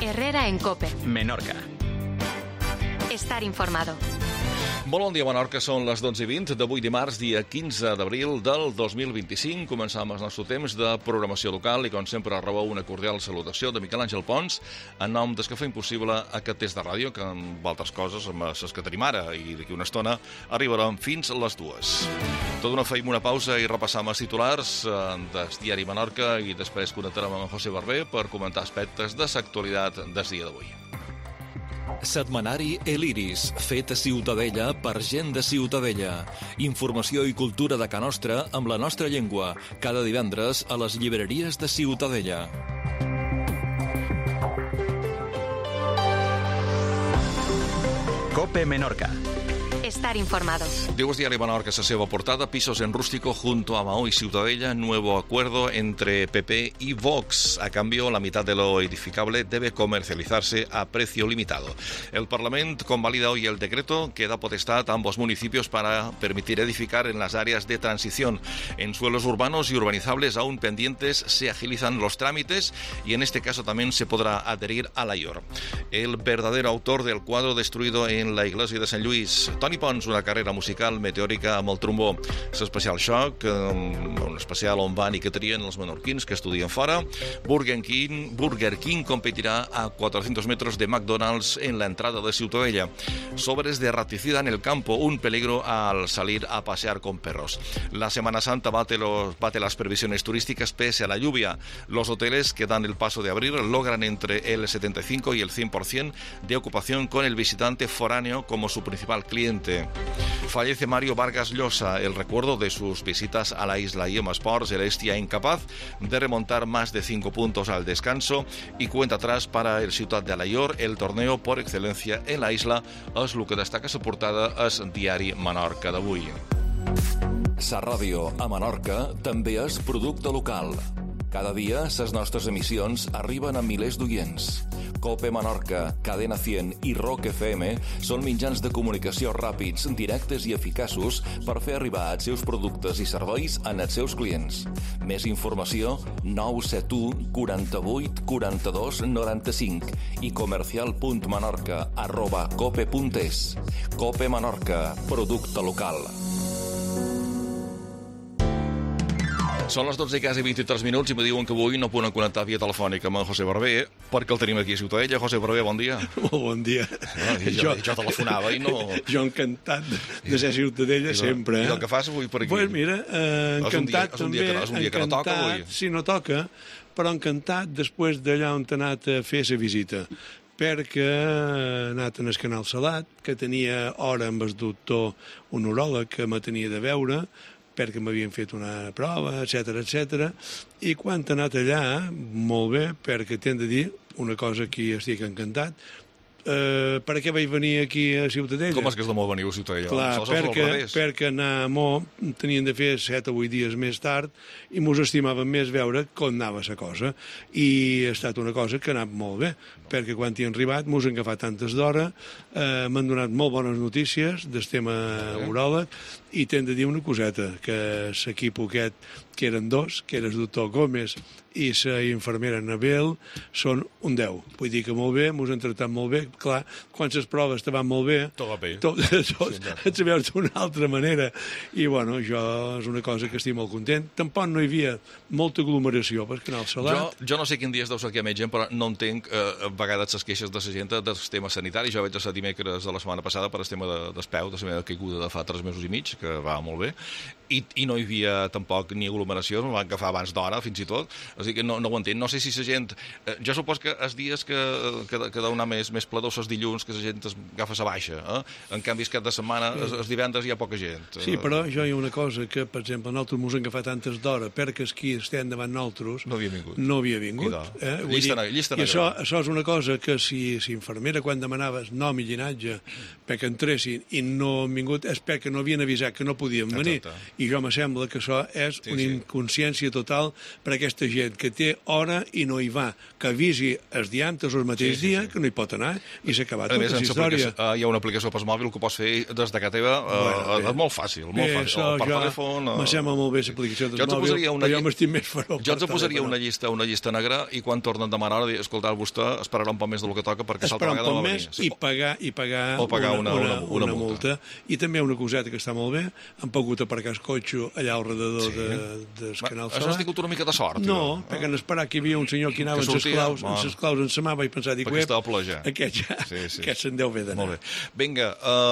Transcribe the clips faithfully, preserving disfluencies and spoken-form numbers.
Herrera en COPE. Menorca. Estar informado. Molt bon dia, Menorca. Són les dotze i vint d'avui dimarts, dia quinze d'abril del dos mil vint-i-cinc. Començam el nostre temps de programació local i, com sempre, rebeu una cordial salutació de Miquel Àngel Pons en nom des que fa impossible aquest test de ràdio, que amb altres coses, amb les que tenim ara i d'aquí una estona, arribarem fins a les dues. Tot una feim una pausa i repassam els titulars del diari Menorca i després connectarem amb en José Barber per comentar aspectes de l'actualitat del dia d'avui. Setmanari El Iris, fet a Ciutadella per gent de Ciutadella. Informació i cultura de Ca Nostra amb la nostra llengua, cada divendres a les llibreries de Ciutadella. COPE Menorca. Estar informados. Diu el diari Menorca a la seva portada: pisos en rústico junto a Mahó y Ciutadella, nuevo acuerdo entre P P y Vox. A cambio, la mitad de lo edificable debe comercializarse a precio limitado. El Parlamento convalida hoy el decreto que da potestad a ambos municipios para permitir edificar en las áreas de transición. En suelos urbanos y urbanizables aún pendientes se agilizan los trámites y en este caso también se podrá adherir a la I O R. El verdadero autor del cuadro destruido en la iglesia de Sant Lluís, Toni Pons, una carrera musical meteòrica amb el trombó. L'especial Xoc, un especial on van i que trien els menorquins que estudien fora. Burger King, Burger King competirá a cuatrocientos metros de McDonald's en la entrada de Ciutadella. Sobres de raticida en el campo, un peligro al salir a pasear con perros. La Semana Santa bate, los, bate las previsiones turísticas pese a la lluvia. Los hoteles que dan el paso de abrir logran entre el setenta y cinco y el cien por ciento de ocupación con el visitante foráneo como su principal cliente. Fallece Mario Vargas Llosa, el recuerdo de sus visitas a la isla I E M Sports. El Estia incapaz de remontar más de cinco puntos al descanso y cuenta atrás para el Ciutat de Alaior, el torneo por excelencia en la isla. És el que destaca la portada és diari Menorca d'avui. Sa ràdio a Menorca també és producte local. Cada dia, les nostres emissions arriben a milers d'oients. COPE Menorca, Cadena cent i Rock F M són mitjans de comunicació ràpids, directes i eficaços per fer arribar els seus productes i serveis als seus clients. Més informació, nou set u, quaranta-vuit, quaranta-dos, noranta-cinc i comercial.menorca arroba cope punt es. COPE Menorca, producte local. Són les dotze i quasi vint-i-tres minuts i me diuen que avui no poden connectar via telefònica amb en José Barber perquè el tenim aquí a Ciutadella. José Barber, bon dia. Molt bon dia. Ah, jo, jo telefonava i no... Jo encantat de ser a Ciutadella I sempre. I el que fas avui per aquí? Pues mira, eh, encantat és un dia, és un dia també. que no, és un dia que no toca avui. Sí, no toca, però encantat després d'allà on t'ha anat a fer la visita, perquè he anat en el Canal Salat, que tenia hora amb el doctor, un uròleg que me tenia de veure, perquè m'havien fet una prova, etcètera, etcètera, i quan he anat allà, molt bé, perquè t'hem de dir una cosa que estic encantat. Uh, per què vaig venir aquí a Ciutadella? Com és que és de molt venir a Ciutadella? Clar, perquè, perquè anar a Mo tenien de fer set o vuit dies més tard i mos estimàvem més veure com anava la cosa. I ha estat una cosa que ha anat molt bé, perquè quan hi hem arribat mos han agafat tantes d'hora, eh, m'han donat molt bones notícies del tema uròleg i t'hem de dir una coseta, que l'equip aquest, que eren dos, que era el doctor Gómez i la infermera Nabel, són un deu. Vull dir que molt bé, mos han tractat molt bé. Clar, quan les proves te van molt bé, tot va bé. Tot, tot sí, et veus d'una altra manera. I, bueno, això és una cosa que estic molt content. Tampoc no hi havia molta aglomeració per Canal Salat. Jo, jo no sé quin dia es deu ser aquí amb gent, però no entenc eh, a vegades les queixes de la gent del tema sanitari. Jo vaig a ser dimecres de la setmana passada per el tema de, del peu, de la meva caiguda de fa tres mesos i mig, que va molt bé, i, i no hi havia tampoc ni aglomeració, no van agafar abans d'hora, fins i tot. O sigui que no, no ho entenc. No sé si la gent... Eh, jo supos que els dies que, que, que deu anar més, més pladós els dilluns, que la gent es agafa la baixa. Eh? En canvi, és cap de setmana, els, els divendres hi ha poca gent. Sí, però jo hi ha una cosa que, per exemple, nosaltres mos han agafat tantes d'hora perquè els qui estem davant nosaltres no havia vingut. No havia vingut. Eh? Llista, dir, llista I això, això és una cosa que si, si infermera quan demanaves nom i llinatge perquè entressin i no han vingut és perquè no havien avisat que no podien venir. Exacte. I jo me sembla que això és sí, una sí. inconsciència total per a aquesta gent que té hora i no hi va, que avisi els diantes o el mateix sí, sí, dia, sí. que no hi pot anar, i s'ha acabat A més, tota la història. uh, hi ha una aplicació per mòbil que ho pots fer des de casa teva, uh, és molt fàcil, molt bé, fàcil. O per jo, telèfon... Uh... Me sembla molt bé l'aplicació del jo mòbil, una... però jo m'estic més faró. Jo ens posaria una llista, una llista negra i quan tornen a demanar, dir, escoltar, vostè esperarà un poc més del que toca perquè l'altra vegada no va venir. Sí. I pagar, i pagar, o pagar una, una, una, una, una, una multa. multa. I també una coseta que està molt bé, han pogut aparcar el cotxe allà al redador sí. de, del Canal Solà. Això has tingut una mica de sort. No, jo. perquè en esperar que hi havia un senyor que anava amb les claus, amb les claus en sa mà, vaig pensar, dic, perquè estava pluja. Aquest ja, sí, sí. aquest se'n deu haver d'anar. Molt bé. Vinga,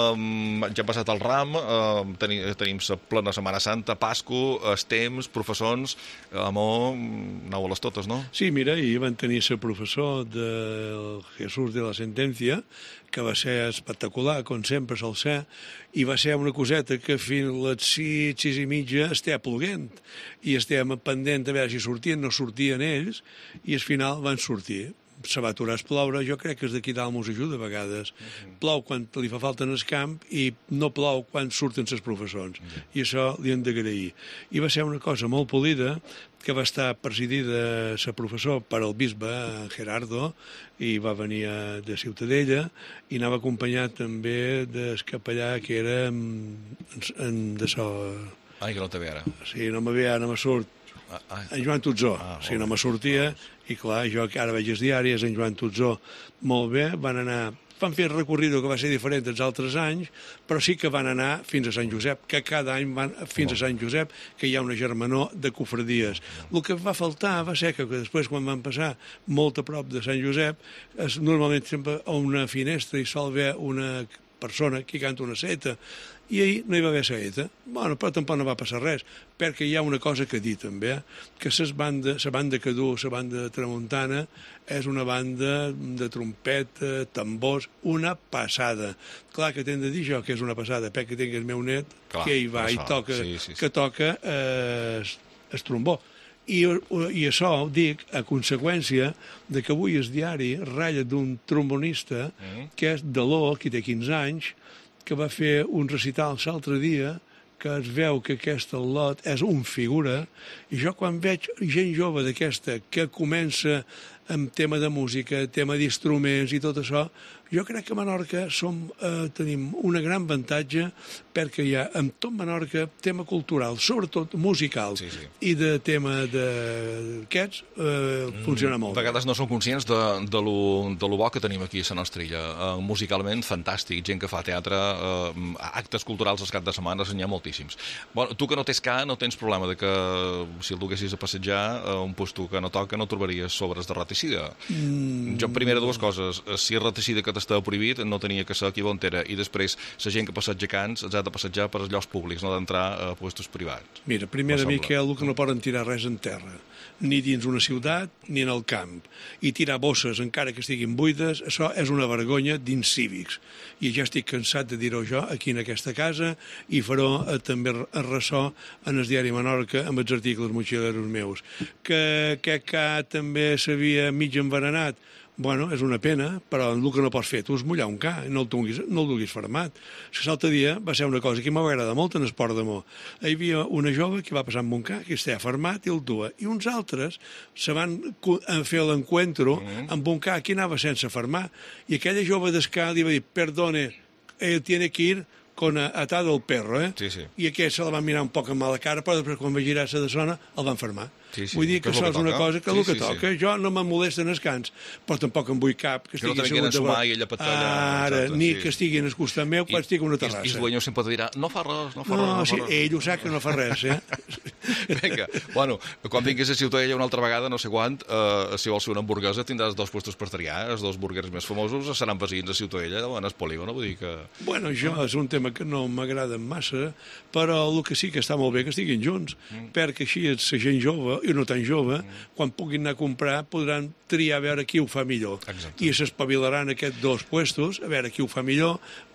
um, ja ha passat el ram, um, tenim, tenim la plena Setmana Santa, Pasco, els temps, professors, amor, anau a les totes, no? Sí, mira, i van tenir el professor del Jesús de la Sentencia, que va ser espectacular, com sempre sol ser, i va ser una coseta que fins a les sis, sis i mitja estava ploguent, i estàvem pendent a veure si sortien, no sortien ells, i al final van sortir. Se va aturar a ploure, jo crec que és d'aquí dalt mos ajuda a vegades. Uh-huh. Plou quan li fa falta en el camp i no plou quan surten els professors. Uh-huh. I això li hem d'agrair. I va ser una cosa molt polida, que va estar presidida la professor per al bisbe Gerardo, i va venir de Ciutadella, i anava acompanyat també del capellà que era en, en de so... Ai, que no te ve ara. Sí, no me ve ara, no me surt. Ah, ah. En Joan Tutzó, ah, o sigui, no me sortia, i clar, jo que ara veig els diaris, en Joan Tutzó, molt bé, van anar, van fer el recorrido que va ser diferent dels altres anys, però sí que van anar fins a Sant Josep, que cada any van fins a Sant Josep, que hi ha una germanor de cofradies. El que va faltar va ser que després, quan van passar molt a prop de Sant Josep, es, normalment sempre a una finestra hi sol haver una persona que canta una seta, i ahir no hi va haver saeta. Bueno, però tampoc no va passar res, perquè hi ha una cosa que dir també, que la banda, la banda que du, la banda tramuntana, és una banda de trompeta, tambors, una passada. Clar que t'hem de dir jo que és una passada, perquè tinc el meu net, clar, que hi va i toca, sí, sí, sí. que toca eh, el trombó. I, I això ho dic a conseqüència de que avui el diari ratlla d'un trombonista mm. que és Daló, qui té quinze anys, que va fer un recital l'altre dia, que es veu que aquest al·lot és un figura, i jo quan veig gent jove d'aquesta que comença amb tema de música, tema d'instruments i tot això, jo crec que a Menorca som, eh, tenim una gran avantatge perquè hi ha, en tot Menorca, tema cultural, sobretot musical, sí, sí. i de tema d'aquests, eh, funciona molt. A vegades no som conscients de, de, lo, de lo bo que tenim aquí a la nostra illa. Eh, musicalment, fantàstic, gent que fa teatre, eh, actes culturals els caps de setmana, n'hi ha moltíssims. Bueno, tu que no tens ca, no tens problema de que si el duguessis a passejar a un puesto que no toca no trobaries sobres de raticida. Mm. Jo, primera, dues coses. Si és raticida que estava prohibit, no tenia que ser aquí on era, i després la gent que passeja cans els ha de passejar per als llocs públics, no d'entrar a puestos privats. Mira, primer de Miquel, el que no poden tirar res en terra, ni dins una ciutat ni en el camp, i tirar bosses encara que estiguin buides, això és una vergonya dins cívics, i ja estic cansat de dir-ho jo aquí en aquesta casa, i farò eh, també a ressò en el diari Menorca amb els articles motxileros meus. Que aquest ca també s'havia mig envenenat, bueno, és una pena, però el que no pots fer tu és mullar un ca, no el, tunguis, no el duguis fermat. L'altre dia va ser una cosa que m'ha agradat molt en esport d'amor. Hi havia una jove que va passar amb un ca, que estava fermat i el dua, i uns altres se van fer l'encuentro mm. amb un ca que anava sense fermar, i aquella jove d'esca li va dir, perdone, eh, tiene que ir con atado el perro, eh? Sí, sí. I aquest se la va mirar un poc amb mala cara, però després quan va girar-se de zona el van fermar. Sí, sí. Vull dir que, que això és una cosa que sí, el que sí, toca. Sí. Jo no me molesten els cants, però tampoc em vull cap que estigui no segut de sumar i ella patalla. Ara, exacte, ni sí. que estigui en el costat meu quan estigui en una terrassa. I el dueño sempre dirà, no fa res, no fa no, res. No sí, fa res. Ell ho sap que no fa res, eh? Vinga, bueno, quan vinguis a Ciutadella una altra vegada, no sé quant, eh, si vols fer una hamburguesa tindràs dos puestos per triar, els dos burgers més famosos seran veïns a Ciutadella, en el polígon, vull dir que... Bueno, això és un tema que no m'agrada massa, però el que sí que està molt bé que estiguin junts, mm. perquè així la gent jove, i no tan jove, mm. quan puguin anar a comprar podran triar a veure qui ho fa millor. Exacte. I s'espavilaran aquests dos puestos a veure qui ho fa millor,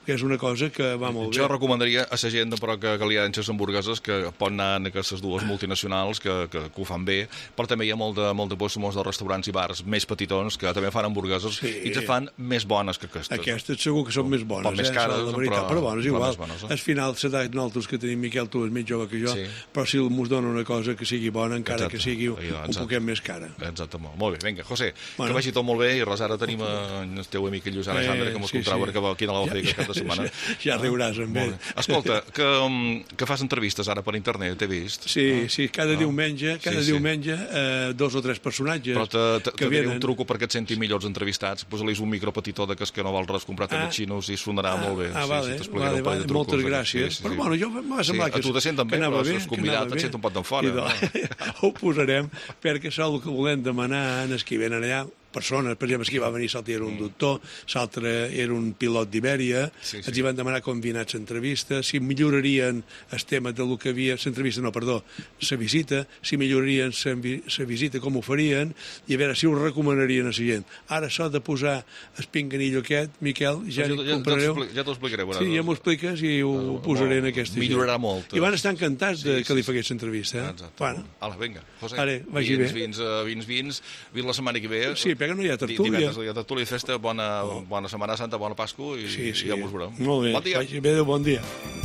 que és una cosa que va molt bé. Jo recomanaria a la gent, però, que, que li agraden les hamburgueses, que pot anar en aquestes dues multinacionals que, que, que ho fan bé, però també hi ha molt de, molt de bossos de restaurants i bars més petitons que també fan hamburgueses sí. i que fan més bones que aquestes. Aquestes segur que són més bones, pot més cares, eh? La veritat, però, però bones, però igual. Bones, eh? Al final, l'edat nosaltres que tenim, Miquel, tu és més jove que jo, sí. però si mos dona una cosa que sigui bona, encara exacte. Que sigui un poquet més cara. Exactament. Molt bé, vinga, José, bueno. que vagi tot molt bé i res, ara tenim el teu amic Lluís Alejandre, que mos sí, contrava sí. que va aquí a la Lofeica ja, cada setmana. Ja, ja riuràs amb ell. Escolta, que, que fas entrevistes ara per internet, t'he vist. Sí, ah? sí, cada ah? diumenge, cada sí, diumenge eh, dos o tres personatges però te, te, que te venen. Un truco perquè et senti millor els entrevistats, posa-li un micro petitó de que, que no val res comprar també ah? xinos i sonarà ah, molt bé. Ah, sí, vale, sí, vale, vale, moltes gràcies. Sí, sí, però, sí. bueno, jo m'ha semblat sí, que, a tu te senten bé, però si els convidat et sent un pot d'enfora. No? Ho posarem perquè això el que volem demanar és que venen allà persones, per exemple, aquí va venir l'altre era un doctor, l'altre era un pilot d'Ibèria, sí, sí. ens hi van demanar com havia anat l'entrevista, si millorarien el tema del que havia, l'entrevista no, perdó, la visita, si millorarien la visita, com ho farien, i a veure si ho recomanarien a la gent. Ara això de posar el pinganillo aquest, Miquel, ja ja, ja, comprareu. Ja t'ho explicaré. Sí, ja m'ho expliques i ho no, posaré en aquesta gent. Millorarà molt. I van estar encantats de sí, que li fagués l'entrevista. Eh? Exacte. Bueno. Ala, vinga, José. Ara, vagi vins, bé. Vins, vins, vins, vins la setmana que ve. Sí, que no hi ha tertúlia. Divendres hi ha tertúlia i festa, bona, bona Setmana Santa, bona Pasqua i, sí, sí. i ja mos veurem. Molt bé, bon dia. vagi bé, bon dia.